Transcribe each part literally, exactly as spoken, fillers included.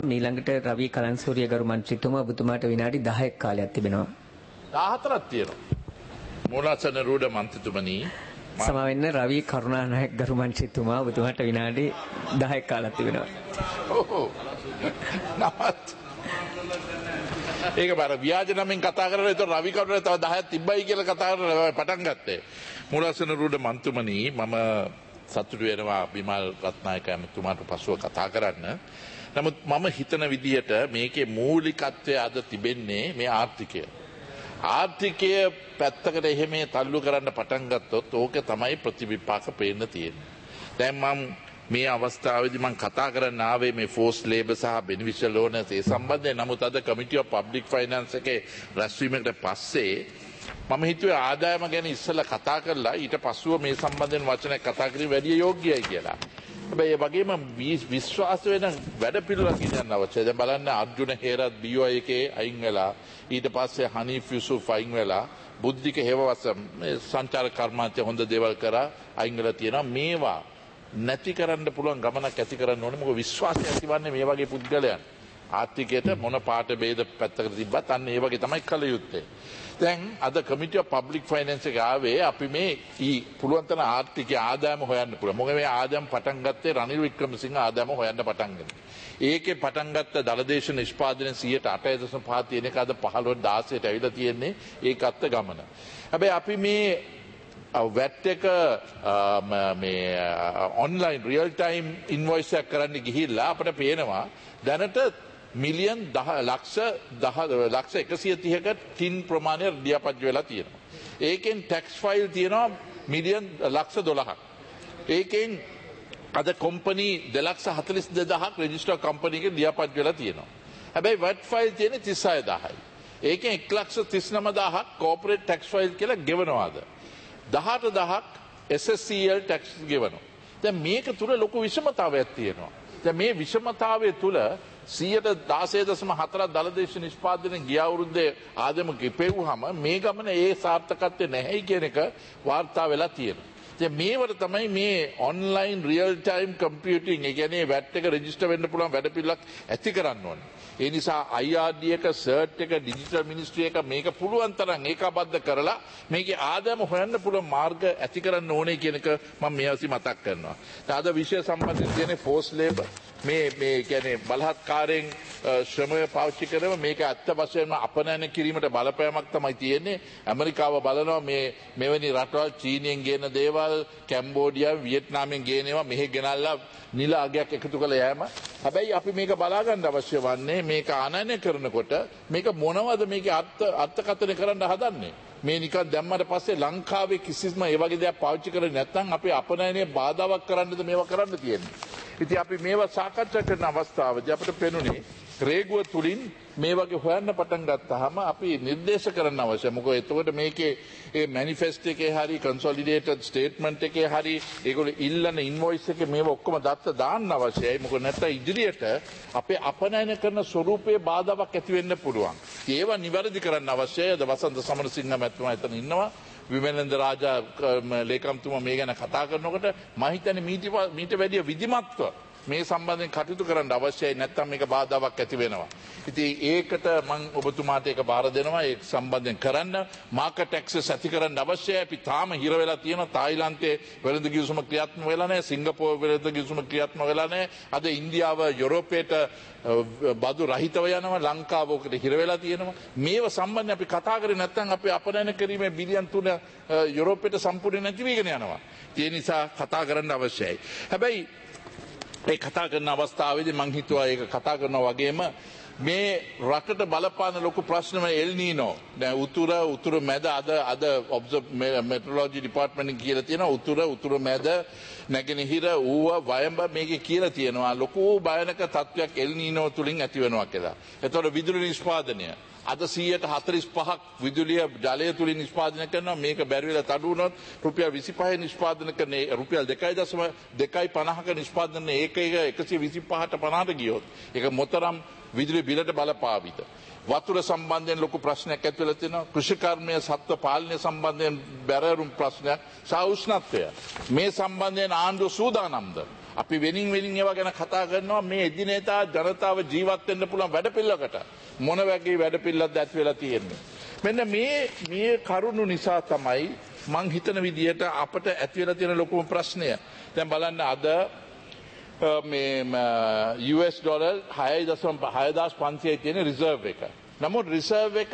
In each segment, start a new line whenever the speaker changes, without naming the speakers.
ඊළඟට රවි කලන්සූරිය ගරු මන්ත්‍රීතුමා ඔබතුමාට විනාඩි දහයක් කාලයක් තිබෙනවා.
දහහතරක් තියෙනවා. මූලාසන රූඪ මන්ත්‍රීතුමනි
සමා වෙන්න රවි කරුණානායක ගරු මන්ත්‍රීතුමා ඔබතුමාට විනාඩි දහයක් කාලයක් තිබෙනවා.
ඔව්. නමත්. ඒක බර ව්‍යාජ නමින් කතා කරලා ඒතර රවි කරුණා තව දහයක් තිබ්බයි කියලා කතා කරලා පටන් ගත්තේ. මූලාසන රූඪ මන්ත්‍රීතුමනි මම සතුටු වෙනවා බිමල් රත්නායක ඇමතුමාට පසුව කතා කරන්න. නමුත් මම හිතන විදිහට මේකේ මූලිකත්වය අද තිබෙන්නේ මේ ආර්ථිකය. ආර්ථිකය පැත්තකට එහෙම තල්ලු කරන්න පටන් ගත්තොත් ඕක තමයි ප්‍රතිවිපාක පේන්න තියෙන්නේ. දැන් මම මේ අවස්ථාවේදී මම කතා කරන්න ආවේ මේ ෆෝස් ලේබර් සහ බෙනිෆිෂල් ඕනර්ස් ඒ සම්බන්ධයෙන්. නමුත් අද කමිටි ඔෆ් පබ්ලික් ෆයිනෑන්ස් එකේ රැස්වීමකට පස්සේ මම හිතුවේ ආදායම ගැන ඉස්සෙල්ලා කතා කරලා ඊට පස්සුව මේ සම්බන්ධයෙන් වචනයක් කතා කිරීම වැඩි යෝග්‍යයි කියලා. හැබැයි ඒ වගේම විශ්වාස වෙන වැඩ පිළිවෙලක් ඉදන්න අවශ්‍යයි. දැන් බලන්න අර්ජුන හේරත් බී ඔ එකේ අයින් වෙලා ඊට පස්සේ හනීෆ් යුසුෆ් අයින් වෙලා බුද්ධික හේවවස මේ සංචාරක කර්මාන්තය හොඳ දේවල් කරා අයින් වෙලා තියෙනවා. මේවා නැති කරන්න පුළුවන් ගමනක් ඇති කරන්න ඕනේ. මොකද විශ්වාසය ඇතිවන්නේ මේ වගේ පුද්ගලයන්. ආර්ථිකයට මොන පාට ભેද පැත්තකට තිබ්බත් අන්න ඒ වගේ තමයි කළ යුත්තේ. දැන් අද කමිටි ඔෆ් පබ්ලික් ෆයිනෑන්ස් එක ආවේ අපි මේ ඊ පුළුවන් තරම් ආර්ථික ආදායම හොයන්න පුළුවන්. මොකද මේ ආදායම පටන් ගත්තේ රනිල් වික්‍රමසිංහ ආදායම හොයන්න පටන් ගත්තා. ඒකේ පටන් ගත්ත දලදේශ නිෂ්පාදනය සියයට අටයි දශම පහ තියෙන එක අද පහළොව දහසට ඇවිල්ලා තියෙන්නේ ඒකත් ගමන. හැබැයි අපි මේ වැට් එක මේ ඔන්ලයින් රියල් ටයිම් ඉන්වොයිස් එකක් කරන්න ගිහිල්ලා අපිට පේනවා දැනට මිලියන් ලක්ෂ ලක්ෂ එකසිය තිහක ටින් ප්‍රමාණය ලියාපදිංචි වෙලා තියෙනවා. ඒකෙන් ටැක්ස් ෆයිල් තියෙනවා මිලියන් ලක්ෂ දොළහක්. ඒකෙන් අද කම්පැනි දෙලක්ෂ හතළිස් දෙදහක් රෙජිස්ටර් කම්පැනි එකේ ලියාපදිංචි වෙලා තියෙනවා. හැබැයි වැට් ෆයිල් තියෙන්නේ තිස් හය දහසයි. ඒකෙන් එක ලක්ෂ තිස් නවය දහසක් කෝපරේට් ටැක්ස් ෆයිල් කියලා ගෙවනවාද. දහඅට දහසක් S S C L tax ගෙවනවා. දැන් මේක තුල ලොකු විෂමතාවයක් තියෙනවා. දැන් මේ විෂමතාවය තුල සියයට දාසය දශම හතරක් දලදේශ නිෂ්පාදනය ගිය අවුරුද්දේ ආදායම ගෙපෙව්වහම මේ ගමන ඒ සාර්ථකත්වය නැහැයි කියන එක වාර්තා වෙලා තියෙනවා. දැන් මේවට තමයි මේ ඔන්ලයින් රියල් ටයිම් කම්පියුටිං ඒ කියන්නේ වැට් එක රෙජිස්ටර් වෙන්න පුළුවන් වැඩපිළිවෙලක් ඇති කරන්න ඕනේ. ඒ නිසා අයි ආර් ඩී එක සර්ට් එක ඩිජිටල් මිනිස්ට්‍රි එක මේක පුළුවන් තරම් ඒකාබද්ධ කරලා මේකේ ආදායම හොයන්න පුළුවන් මාර්ග ඇති කරන්න ඕනේ කියන එක මම මේ අවසි මතක් කරනවා. දැන් අද විෂය සම්බන්ධයෙන් තියෙන ෆෝස් ලේබර් මේ මේ කියන්නේ බලහත්කාරයෙන් ශ්‍රමය පාවිච්චි කරන මේක අත්ත වශයෙන්ම අපනයන කිරීමට බලපෑමක් තමයි තියෙන්නේ. ඇමරිකාව බලනවා මේ මෙවැනි රටවල් චීනයෙන් ගේන දේවල් කැම්බෝඩියා වියට්නාමයෙන් ගේන ඒවා මෙහෙ ගෙනල්ලා නිල අගයක් එකතු කළ යෑම. හැබැයි අපි මේක බලා ගන්න අවශ්‍ය වන්නේ මේක ආනයනය කරනකොට මේක මොනවද මේකේ අර්ථ අර්ථකථන කරන්න හදන්නේ. මේ නිකන් දැම්මට පස්සේ ලංකාවේ කිසිම ඒ වගේ දෙයක් පාවිච්චි කරන්නේ නැත්නම් අපේ අපනයනයේ බාධාවක් කරන්නද මේවා කරන්න තියෙන්නේ. ඉතින් අපි මේවා සාකච්ඡා කරන අවස්ථාවේදී අපිට පෙනුනේ රේගුව තුලින් මේ වගේ හොයන්න පටන් ගත්තාම අපි නිර්දේශ කරන්න අවශ්‍යයි. මොකද එතකොට මේකේ ඒ මැනිෆෙස්ටෝ එකේ හරි කන්සොලිඩේටඩ් ස්ටේට්මන්ට් එකේ හරි ඒගොල්ලෝ ඉල්ලන ඉන්වොයිස් එකේ මේව ඔක්කොම දත්ත දාන්න අවශ්‍යයි. මොකද නැත්නම් ඉදිරියට අපේ අපනයන කරන ස්වරූපයේ බාධාවක් ඇති වෙන්න පුළුවන්. ඒවා නිවැරදි කරන්න අවශ්‍යයි. අද වසන්ත සමරසිංහ මැතිතුමා එතන ඉන්නවා. විමලේන්ද්‍ර රාජා ලේකම්තුමා මේ ගැන කතා කරනකොට මම හිතන්නේ මීට වැඩිය විධිමත්ව මේ සම්බන්ධයෙන් කටයුතු කරන්න අවශ්‍යයි. නැත්නම් මේක බාධාවක් ඇති වෙනවා. ඉතින් ඒකට මම ඔබතුමාට ඒක බාර දෙනවා. ඒ සම්බන්ධයෙන් කරන්න මාකට් ඇක්සස් ඇති කරන්න අවශ්‍යයි. අපි තාම හිර වෙලා තියෙනවා. තායිලන්තයේ වෙළඳ කිවිසුම ක්‍රියාත්මක වෙලා නැහැ. සිංගප්පූරු වෙළඳ කිවිසුම ක්‍රියාත්මක වෙලා නැහැ. අද ඉන්දියාව යුරෝපයට බදු රහිතව යනවා. ලංකාව ඔකට හිර වෙලා තියෙනවා. මේව සම්බන්ධයෙන් අපි කතා කරේ නැත්නම් අපි අපනයන කිරීමේ බිලියන් තුන යුරෝපයට සම්පූර්ණ නැති වෙගෙන යනවා. ඒ නිසා කතා කරන්න අවශ්‍යයි. හැබැයි ඒ කතා කරන අවස්ථාවේදී මං හිතුවා ඒක කතා කරනවා වගේම මේ රටට බලපාන ලොකු ප්‍රශ්නම එල් නීනෝ. දැන් උතුර උතුර මැද අද අද ඔබ්සර්ව් මෙට්‍රොලොජි ඩිපාර්ට්මන්ට් එක කියලා තියෙනවා උතුර උතුර මැද නැගෙනහිර ඌව වයඹ මේකේ කියලා තියෙනවා ලොකු භයානක තත්වයක් එල් නීනෝ තුලින් ඇති වෙනවා කියලා. එතකොට විදුලි නිෂ්පාදනය අද සියයට හතළිස් පහක් විදුලිය ජලය තුලින් නිෂ්පාදනය කරනවා. මේක බැරි වෙලා තඩු වුණොත් රුපියල් විසිපහේ නිෂ්පාදනය කරන රුපියල් දෙකයි දශම දෙකයි පනහක නිෂ්පාදනය ඒක එකසිය විසිපහට පනහට ගියොත් ඒක මොතරම් විදුලි බිලට බලපාවිද. වතුර සම්බන්ධයෙන් ලොකු ප්‍රශ්නයක් ඇති වෙලා තියෙනවා. කෘෂිකර්මය සත්ව පාලනය සම්බන්ධයෙන් බැරෑරුම් ප්‍රශ්නයක් සහ උෂ්ණත්වය. මේ සම්බන්ධයෙන් ආණ්ඩුව සූදානම්ද? අපි වෙනින් වෙනින් ඒවා ගැන කතා කරනවා මේ එදිනෙදා ජනතාව ජීවත් වෙන්න පුළුවන් වැඩපිළිවෙලකට මොන වගේ වැඩපිළිවෙලක්ද ඇති වෙලා තියෙන්නේ. මෙන්න මේ මේ කරුණු නිසා තමයි මං හිතන විදිහට අපට ඇති වෙලා තියෙන ලොකුම ප්‍රශ්නය. දැන් බලන්න අද මේ යු එස් ඩොලර් හය දශම හය හදාස් පන්සියය තියෙන රිසර්ව් එක. නමුත් රිසර්ව් එක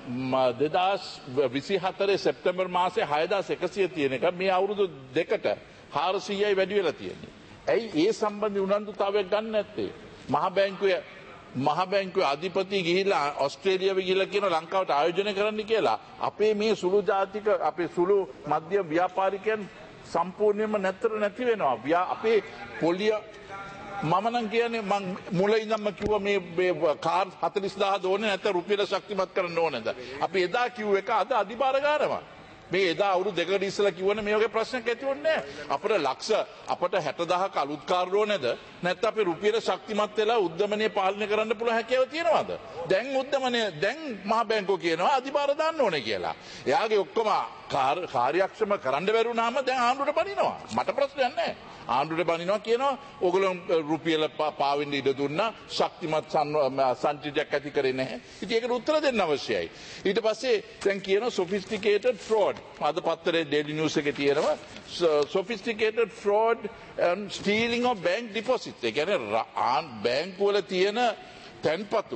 දෙදහස් විසි හතරේ සෙප්තැම්බර් මාසේ හය හදාස් එකසිය තියෙන එක මේ අවුරුදු දෙකට හාරසීයයි වැඩි වෙලා තියෙන්නේ. ඇයි ඒ සම්බන්ධ උනන්දුතාවයක් ගන්න නැත්තේ? මහ බැංකුවේ මහ බැංකුවේ අධිපති ගිහිල්ලා ඕස්ට්‍රේලියාව ගිහිල්ලා කියන ලංකාවට ආයෝජනය කරන්න කියලා අපේ මේ සුළු ජාතික අපේ සුළු මධ්‍යම ව්‍යාපාරිකයන් සම්පූර්ණයෙන්ම නැතර නැති වෙනවා. අපේ පොලිය මම නම් කියන්නේ මං මුල ඉඳන්ම කිව්වා මේ කාර් හතළිස් දාහ ඕනේ නැත්නම් රුපියල ශක්තිමත් කරන්න ඕනේද? අපි එදා කිව්ව එක අද අධිභාර ගන්නවා. මේ එදා අවුරුදු දෙකකට ඉස්සෙල්ලා කිව්වනේ මේ වගේ ප්‍රශ්නයක් ඇති වෙන්නේ නැහැ. අපිට ලක්ෂ අපිට හැට දහහක අලුත් කාර් ඕනේද? නැත්නම් අපි රුපියල ශක්තිමත් වෙලා උද්දමනය පාලනය කරන්න පුළුවන් හැකියාව තියෙනවද? දැන් උද්දමනය දැන් මහ බැංකුව කියනවා අධිභාර දාන්න ඕනේ කියලා. එයාගේ ඔක්කොම කාර්යක්ෂම කරන්න බැරුණාම දැන් ආණ්ඩුවට බනිනවා. මට ප්‍රශ්නයක් නැහැ. ආණ්ඩුවට බනිනවා කියනවා ඕගොල්ලෝ රුපියල පාවෙන්න ඉඩ දුන්නා ශක්තිමත් සංචිතයක් ඇති කරේ නැහැ. ඉතින් ඒකට උත්තර දෙන්න අවශ්‍යයි. ඊට පස්සේ දැන් කියනවා sophisticated fraud. අද පත්තරේ Daily News එකේ තියෙනවා sophisticated fraud and stealing of bank deposits. ඒ කියන්නේ බැංකු වල තියෙන තැන්පතු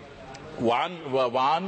වාන් වාන්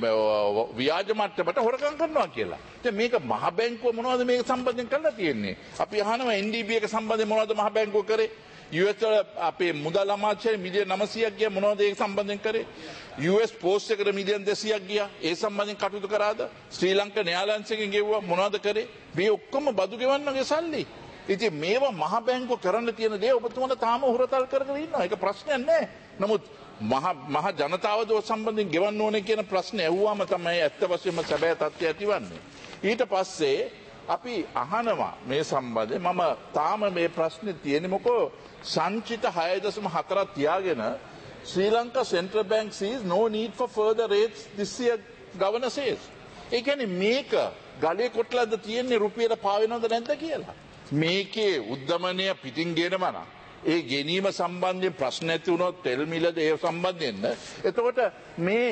ව්‍යාජ මට්ටමට හොරකම් කරනවා කියලා. දැන් මේක මහ බැංකුව මොනවද මේක සම්බන්ධයෙන් කරලා තියෙන්නේ? අපි අහනවා එන් ඩී බී එක සම්බන්ධයෙන් මොනවද මහ බැංකුව කරේ? යු එස් වල අපේ මුදල් අමාත්‍යාංශය මිලියන නවසීයක් ගියා මොනවද ඒක සම්බන්ධයෙන් කරේ? යු එස් පෝස්ට් එකට මිලියන දෙසීයක් ගියා ඒ සම්බන්ධයෙන් කටයුතු කරාද? ශ්‍රී ලංකා න්‍යායාලංශ එකෙන් ගෙවුවා මොනවද කරේ? මේ ඔක්කොම බදු ගෙවන්නගේ සල්ලි. ඉතින් මේවා මහ බැංකුව කරන්න තියෙන දේ ඔබතුමාලා තාම හොරතල් කර කර ඉන්නවා. ඒක ප්‍රශ්නයක් නෑ. නමුත් මහ මහ ජනතාවද සම්බන්ධයෙන් ගෙවන්න ඕනේ කියන ප්‍රශ්නේ ඇහුවාම තමයි ඇත්ත වශයෙන්ම සැබෑ තත්ත්වය ඇතිවන්නේ. ඊට පස්සේ අපි අහනවා මේ සම්බන්ධයෙන් මම තාම මේ ප්‍රශ්නේ තියෙන්නේ මොකෝ සංචිත හය දශම හතරක් තියාගෙන ශ්‍රී Lanka Central Bank sees no need for further rates this year governor says. ඒ කියන්නේ මේක ගලේ කොටලද තියෙන්නේ රුපියල පාවෙනවද නැද්ද කියලා. මේකේ උද්දමනය පිටින් ගෙනම නම් ඒ ගෙනීම සම්බන්ධයෙන් ප්‍රශ්න ඇති වුණොත් තෙල් මිලද ඒ සම්බන්ධයෙන් එතකොට මේ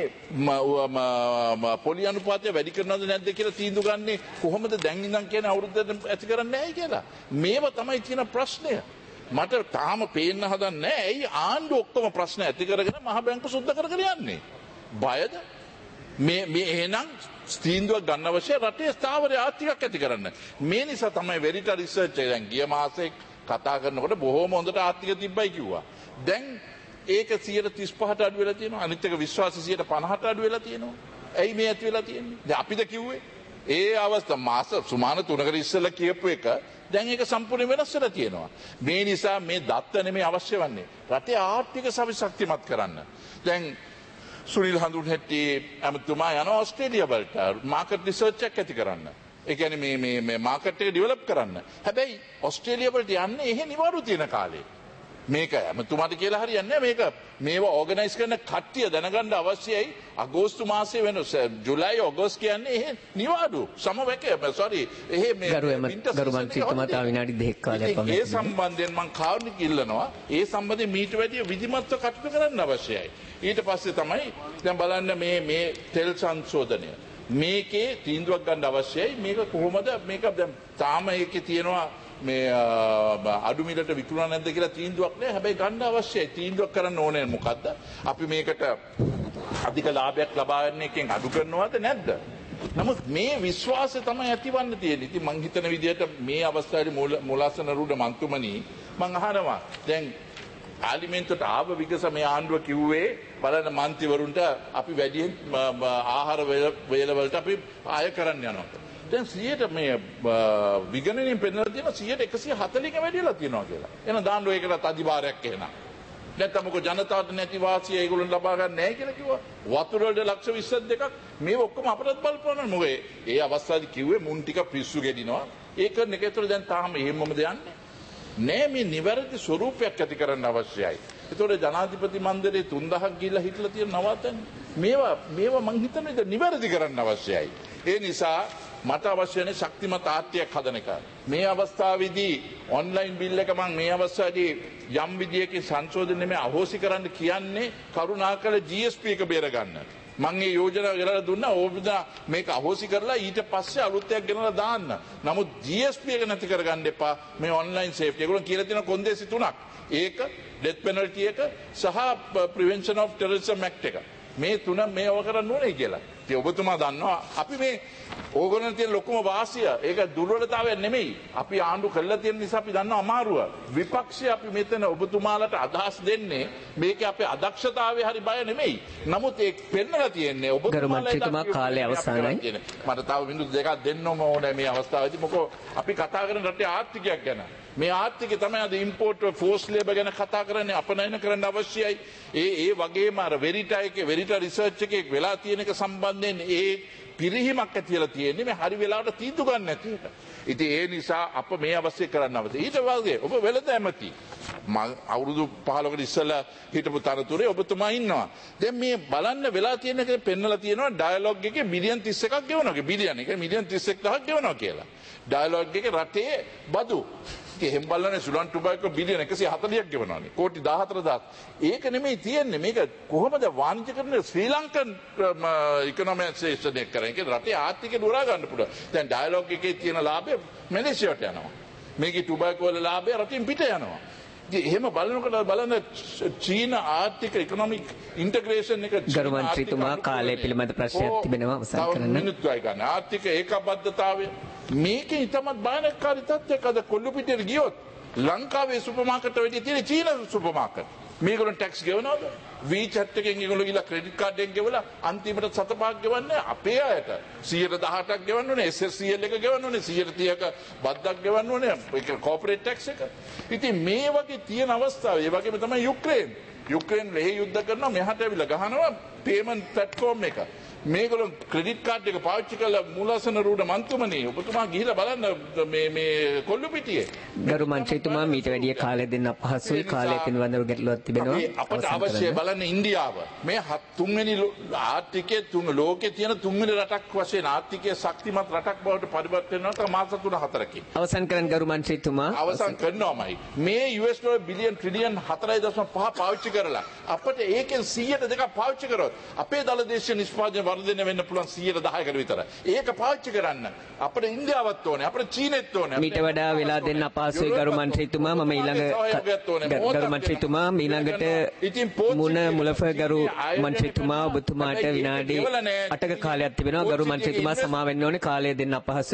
පොලි අනුපාතය වැඩි කරනවද නැද්ද කියලා තීන්දුව ගන්නේ කොහොමද දැන් ඉඳන් කියන අවුරුද්දට ඇති කරන්නේ නැහැ කියලා. මේව තමයි තියෙන ප්‍රශ්නය. මට තාම පේන්න හදන්නේ නැහැ. ඇයි ආණ්ඩුව ඔක්කොම ප්‍රශ්න ඇති කරගෙන මහ බැංකුව සුද්ධ කරගෙන යන්නේ? බයද? මේ මේ එහෙනම් තීන්දුවක් ගන්න අවශ්‍ය රටේ ස්ථාවර ආර්ථිකයක් ඇති කරන්න. මේ නිසා තමයි වෙරිටා රිසර්ච් එක දැන් ගිය මාසේ කතා කරනකොට බොහෝම හොඳට ආර්ථික තිබ්බයි කිව්වා. දැන් ඒක සියයට තිස් පහට අඩු වෙලා තියෙනවා. අනිත් එක විශ්වාසය සියයට පනහට අඩු වෙලා තියෙනවා. ඇයි මේ ඇති වෙලා තියෙන්නේ? දැන් අපිද කිව්වේ ඒ අවස්ථාව මාස සුමාන තුනකට ඉස්සෙල්ලා කියපු එක දැන් ඒක සම්පූර්ණ වෙනස් වෙලා තියෙනවා. මේ නිසා මේ දත්ත නෙමෙයි අවශ්‍ය වන්නේ. රටේ ආර්ථික සවිශක්තිමත් කරන්න. දැන් සුනිල් හඳුන්හෙට්ටි ඇමතුමා යන ඕස්ට්‍රේලියා වලට මාකට් රිසර්ච් එකක් ඇති කරන්න. ඒ කියන්නේ මේ මේ මේ මාකට් එක ඩෙවලොප් කරන්න. හැබැයි ඕස්ට්‍රේලියා වලට යන්නේ එහෙ නිවාඩු තියෙන කාලේ. මේක ඇමතුමාට කියලා හරියන්නේ නැහැ. මේක මේවා ඕගනයිස් කරන කට්ටිය දැනගන්න අවශ්‍යයි. අගෝස්තු මාසයේ වෙන ජුලයි ඔගෝස්තු කියන්නේ එහෙ නිවාඩු. සම වැකේ සෝරි එහෙ මේ
ගරු මන්ත්‍රීතුමා තා විනාඩි දෙකක් කාලයක් පමණ.
ඒ සම්බන්ධයෙන් මම කාරුණික ඉල්ලනවා. ඒ සම්බන්ධයෙන් මීට වැඩිය විධිමත්ව කටයුතු කරන්න අවශ්‍යයි. ඊට පස්සේ තමයි දැන් බලන්න මේ මේ තෙල් සංශෝධනය මේකේ තීන්දුවක් ගන්න අවශ්‍යයි. මේක කොහොමද මේක දැන් තාම ඒකේ තියෙනවා මේ අඩු මිලට විකුණා නැද්ද කියලා තීන්දුවක් නෑ. හැබැයි ගන්න අවශ්‍යයි. තීන්දුවක් කරන්න ඕනේ මොකද්ද? අපි මේකට අධික ලාභයක් ලබා ගන්න එකෙන් අඩු කරනවද නැද්ද? නමුත් මේ විශ්වාසය තමයි ඇතිවන්න තියෙන්නේ. ඉතින් මං හිතන විදිහට මේ අවස්ථාවේ මුලාසන රුඩ මන්තුමනි මං අහනවා දැන් පාර්ලිමේන්තුවට ආව විගස මේ ආණ්ඩුව කිව්වේ බලන්න මන්ත්‍රීවරුන්ට අපි වැඩියෙන් ආහාර වේල වලට අපි ආය කරන්න යනවා. දැන් සියයට මේ විගණනයෙන් පෙන්නලා තියෙනවා සියයට එකසිය හතළිහක වැඩිලා තියෙනවා කියලා. එහෙනම් දාන්න ඒකට අධිභාරයක් එහෙනම්. නැත්නම් මොකද ජනතාවට නැති වාසිය ඒගොල්ලන් ලබා ගන්න නැහැ කියලා කිව්වා. වතුර වලට ලක්ෂ විස්ස දෙකක් මේ ඔක්කොම අපරාධ බලපනවා මොකද ඒ අවස්ථාවේ කිව්වේ මුන් ටික පිස්සු ගෙඩිනවා. ඒක නෙකේතර දැන් තාම එහෙමමද යන්නේ? නෑ මේ නිවැරදි ස්වරූපයක් ඇති කරන්න අවශ්‍යයි. ඒතකොට ජනාධිපති මණ්ඩලයේ තුන්දහක් ගිහිල්ලා හිටලා තියෙන නවාතැන් මේවා මේවා මං හිතන්නේ ඉතින් නිවැරදි කරන්න අවශ්‍යයි. ඒ නිසා මට අවශ්‍යනේ ශක්තිමත් ආර්ථිකයක් හදන එක. මේ අවස්ථාවේදී ඔන්ලයින් බිල් එක මම මේ අවස්ථාවේදී යම් විදියකින් සංශෝධනය මේ අහෝසි කරන්න කියන්නේ කරුණාකර ජී එස් පී එක බේර ගන්න. මම මේ යෝජනාව ගෙනලා දුන්නා ඕබදා මේක අහෝසි කරලා ඊට පස්සේ අලුත් එකක් ගෙනලා දාන්න. නමුත් ජී එස් පී එක නැති කරගන්න එපා මේ ඔන්ලයින් සේෆ්ටි. ඒගොල්ලෝ කියලා තියෙන කොන්දේසි තුනක්. ඒක ඩෙත් පෙනල්ටි එක සහ ප්‍රිවෙන්ෂන් ඔෆ් ටෙරරිසම් ඇක්ට් එක. මේ තුන මේව කරන්න ඕනේ කියලා. ඉතින් ඔබතුමා දන්නවා අපි මේ ඕගොල්ලන් තියෙන ලොකුම වාසිය ඒක දුර්වලතාවය නෙමෙයි. අපි ආණ්ඩු කළා තියෙන නිසා අපි දන්නවා අමාරුව. විපක්ෂය අපි මෙතන ඔබතුමාලට අදහස් දෙන්නේ මේකේ අපේ අදක්ෂතාවය හරි බය නෙමෙයි. නමුත් ඒක පෙන්නලා තියෙන්නේ
ඔබතුමාලා කාලය අවසానයි.
මට තව මිනිත්තු දෙකක් දෙන්නම ඕනේ මේ අවස්ථාවේදී. මොකෝ අපි කතා කරන රටේ ආර්ථිකයක් ගැන. මේ ආර්ථිකය තමයි අද ඉම්පෝර්ට් ෆෝස් ලේබර් ගැන කතා කරන්නේ අපනයන කරන්න අවශ්‍යයි. ඒ ඒ වගේම අර වෙරිටා එකේ වෙරිටා රිසර්ච් එකේ වෙලා තියෙන එක සම්බන්ධයෙන් ඒ පිරිහීමක් ඇතිලා තියෙන්නේ මේ හරි වෙලාවට තීන්දුව ගන්න නැති එක. ඉතින් ඒ නිසා අප මේ අවශ්‍ය කරන්න අවශ්‍යයි. ඊට වගේ ඔබ වෙලද ඇමති. මම අවුරුදු පහළොකට ඉස්සෙල්ලා හිටපු තනතුරේ ඔබතුමා ඉන්නවා. දැන් මේ බලන්න වෙලා තියෙන එක පෙන්නලා තියෙනවා ඩයලොග් එකේ මිලියන් තිස් එකක් ගෙවනවා. බිලියන් එක මිලියන් තිස් එක් දහසක් ගෙවනවා කියලා. ඩයලොග් එකේ රටේ බදු එහෙම බලන්නේ සුලන් ටොබැකෝ බිලියන එකසිය හතලියක් ගෙවනවානේ. කෝටි දාහතර දහස්. ඒක නෙමෙයි තියෙන්නේ. මේක කොහොමද වාණිජකරණය ශ්‍රී ලංකන් ඉකොනොමයිසේෂන් එක කරන්නේ. ඒක රටේ ආර්ථිකය දුරා ගන්න පුළුවන්. දැන් ඩයලොග් එකේ තියෙන ලාභය මැලේසියාවට යනවා. මේකේ ටොබැකෝ වල ලාභය රටින් පිට යනවා. ඉතින් එහෙම බලනකොට බලන්න චීන ආර්ථික ඉකොනොමික් ඉන්ටග්‍රේෂන් එක
ගරු මන්ත්‍රීතුමා කාලය පිළිබඳ ප්‍රශ්නයක් තිබෙනවා අවසන් කරන්න.
මිනිත්තුයි ගන්න. ආර්ථික ඒකබද්ධතාවය මේකේ ඉතමත් භයානකකාරී තත්ත්වයක් අද කොල්ලු පිටියට ගියොත් ලංකාවේ සුපර් මාකට් වලදී තියෙන චීන සුපර් මාකට් මේගොල්ලෝ ටැක්ස් ගෙවනවද? WeChat එකෙන් ඒගොල්ලෝ ගිහලා ක්‍රෙඩිට් කාඩ් එකෙන් ගෙවලා අන්තිමට සත පහක් ගෙවන්නේ අපේ අයට සියයට දහඅටක් ගෙවන්න ඕනේ, එස් එස් සී එල් එක ගෙවන්න ඕනේ, සියයට තිහක බද්දක් ගෙවන්න ඕනේ, ඒක කෝපරේට් ටැක්ස් එක. ඉතින් මේ වගේ තියෙන අවස්ථාව, ඒ වගේම තමයි යුක්‍රේන්. යුක්‍රේන් ලෙහෙ යුද්ධ කරනවා මෙහාට ඇවිල්ලා ගහනවා පේමන්ට් ප්ලැට්ෆෝම් එක. මේගොල්ලෝ ක්‍රෙඩිට් කාඩ් එක පාවිච්චි කරලා මූලාසන රූඩ මන්තුමනි ඔබතුමා ගිහිලා බලන්න මේ මේ කොල්ලු පිටියේ.
ගරු මන්ත්‍රීතුමා මීට වැඩිය කාලය දෙන්න අපහසුයි. කාලය පිළිබඳව ගැටලුවක් තිබෙනවා.
අපට අවශ්‍ය බලන්න ඉන්දියාව මේ තුන්වෙනි ආර්ථිකයේ තුන් ලෝකේ තියෙන තුන්වෙනි රටක් වශයෙන් ආර්ථිකයේ ශක්තිමත් රටක් බවට පරිවර්තන වෙනවා මාස තුන හතරකින්.
අවසන් කරන්න ගරු මන්ත්‍රීතුමා.
අවසන් කරනවාමයි. මේ U S dollar billion trillion හතරයි දශම පහ පාවිච්චි කරලා අපිට ඒකෙන් සීයට දෙකක් පාවිච්චි කරොත් අපේ දලදේශීය නිෂ්පාදනය වර්ධනය වෙන්න පුළුවන් සීයට දහයකට විතර. ඒක පාවිච්චි කරන්න අපිට ඉන්දියාවත් ඕනේ, අපිට චීනෙත් ඕනේ.
මීට වඩා වෙලා දෙන්න අපහසුයි ගරු මන්ත්‍රීතුමා. මම ඊළඟ ගරු මන්ත්‍රීතුමා ඊළඟට මුණ මුලප ගරු මන්ත්‍රීතුමා ඔබතුමාට විනාඩි අටක කාලයක් තිබෙනවා. ගරු මන්ත්‍රීතුමා සමා වෙන්න ඕනේ. කාලය දෙන්න අපහසුයි.